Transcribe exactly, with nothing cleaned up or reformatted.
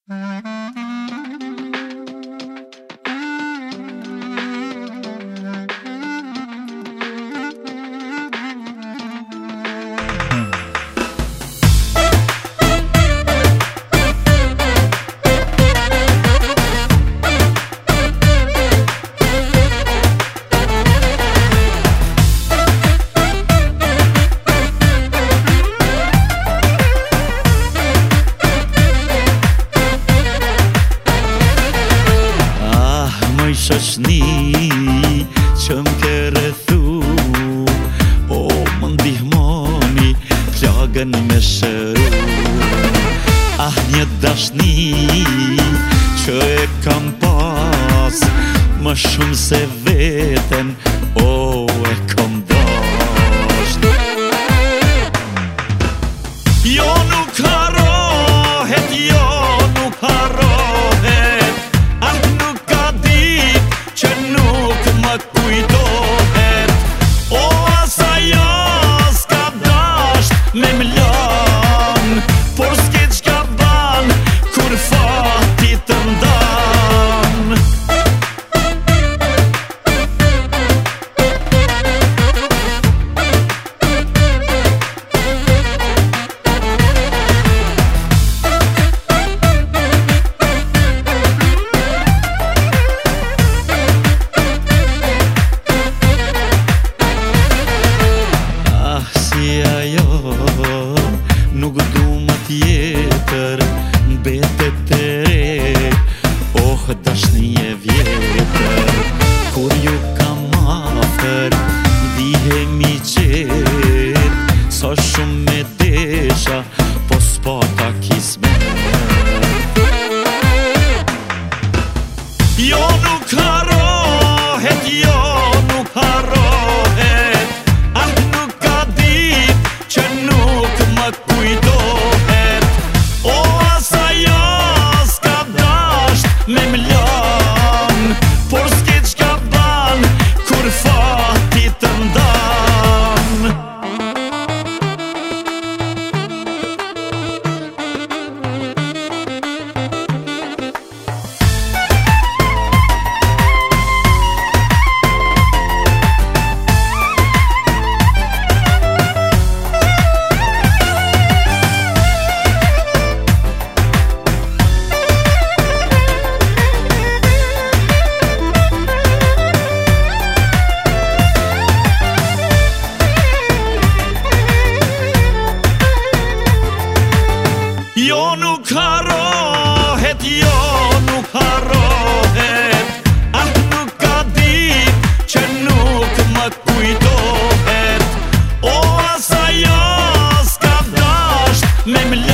Shoshni që m'ke rrethu, o më ndihmoni plagën me shëru. Ah, një dashni që e kam pas më shumë se veten, o e kam dasht. Jo nuk harohet, jo nuk harohet, ah nuk ka dit që nuk më kujtohet. O asaj s'ka dasht me m'lan, por s'ke qka ban kur fati të ndan. Nuk du më tjetër, mbetet e re, oh dashni e vjetër. Kur ju kam afer, dihemi qet, sa shumë me desha, po s'pata kismet. Jo nuk harohet, jo nuk harohet, ah nuk ka dit që nuk më kujtohet. O asaj s'ka dasht me m'lan, por s'ke qka ban kur fati të ndan. Jo nuk harohet, jo nuk harohet, ah nuk ka dit që nuk më kujtohet. O asaj s'ka dasht me m'lan,